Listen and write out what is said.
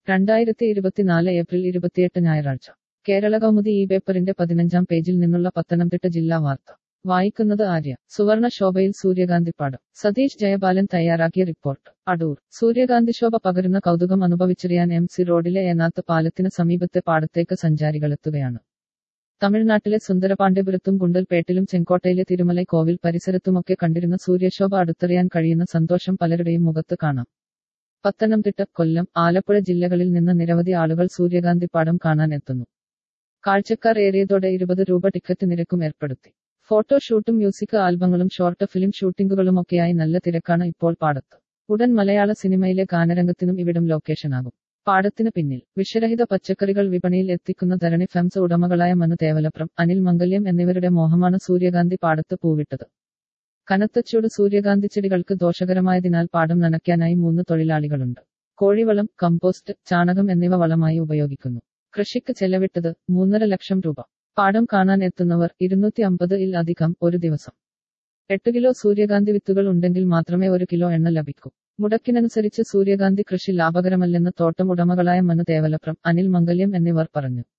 2024 April 28 ഞായറാഴ്ച കേരള കൗമുദി ഈ പേപ്പറിന്റെ 15-ാം പേജിൽ നിന്നുള്ള പത്തനംതിട്ട ജില്ലാ വാർത്ത വായിക്കുന്നത് ആര്യ. സുവർണ ശോഭയിൽ സൂര്യകാന്തിപ്പാടം. സതീഷ് ജയപാലൻ തയ്യാറാക്കിയ റിപ്പോർട്ട്. അടൂർ. സൂര്യകാന്തിശോഭ പകരുന്ന കൗതുകം അനുഭവിച്ചറിയാൻ MC റോഡിലെ ഏനാത്ത് പാലത്തിന് സമീപത്തെ പാടത്തേക്ക് സഞ്ചാരികളെത്തുകയാണ്. തമിഴ്നാട്ടിലെ സുന്ദരപാണ്ഡ്യപുരത്തും ഗുണ്ടൽപേട്ടിലും ചെങ്കോട്ടയിലെ തിരുമലൈ കോവിൽ പരിസരത്തുമൊക്കെ കണ്ടിരുന്ന സൂര്യശോഭ അടുത്തറിയാൻ കഴിയുന്ന സന്തോഷം പലരുടെയും മുഖത്ത് കാണാം. പത്തനംതിട്ട, കൊല്ലം, ആലപ്പുഴ ജില്ലകളിൽ നിന്ന് നിരവധി ആളുകൾ സൂര്യകാന്തിപ്പാടം കാണാൻ എത്തുന്നു. കാഴ്ചക്കാർ ഏറിയതോടെ 20 രൂപ ടിക്കറ്റ് നിരക്കും ഏർപ്പെടുത്തി. ഫോട്ടോ ഷൂട്ടും മ്യൂസിക് ആൽബങ്ങളും ഷോർട്ട് ഫിലിം ഷൂട്ടിംഗുകളുമൊക്കെയായി നല്ല തിരക്കാണ് ഇപ്പോൾ പാടത്ത്. ഉടൻ മലയാള സിനിമയിലെ ഗാനരംഗത്തിനും ഇവിടം ലൊക്കേഷനാകും. പാടത്തിന് പിന്നിൽ വിഷരഹിത പച്ചക്കറികൾ വിപണിയിൽ എത്തിക്കുന്ന ധരണി ഫെംസ് ഉടമകളായ മനു തേവലപ്രം, അനിൽ മംഗല്യം എന്നിവരുടെ മോഹമാണ് സൂര്യകാന്തി പാടത്ത് പൂവിട്ടത്. കനത്ത ചൂട് സൂര്യകാന്തി ചെടികൾക്ക് ദോഷകരമായതിനാൽ പാടം നനയ്ക്കാനായി 3 തൊഴിലാളികളുണ്ട്. കോഴിവളം, കമ്പോസ്റ്റ്, ചാണകം എന്നിവ വളമായി ഉപയോഗിക്കുന്നു. കൃഷിക്ക് ചെലവിട്ടത് 3.5 ലക്ഷം രൂപ. പാടം കാണാൻ എത്തുന്നവർ 250-ൽ അധികം ഒരു ദിവസം. 8 കിലോ സൂര്യകാന്തി വിത്തുകൾ ഉണ്ടെങ്കിൽ മാത്രമേ 1 കിലോ എണ്ണ ലഭിക്കൂ. മുടക്കിനനുസരിച്ച് സൂര്യകാന്തി കൃഷി ലാഭകരമല്ലെന്ന് തോട്ടം ഉടമകളായ മനു തേവലപ്രം, അനിൽ മംഗല്യം എന്നിവർ പറഞ്ഞു.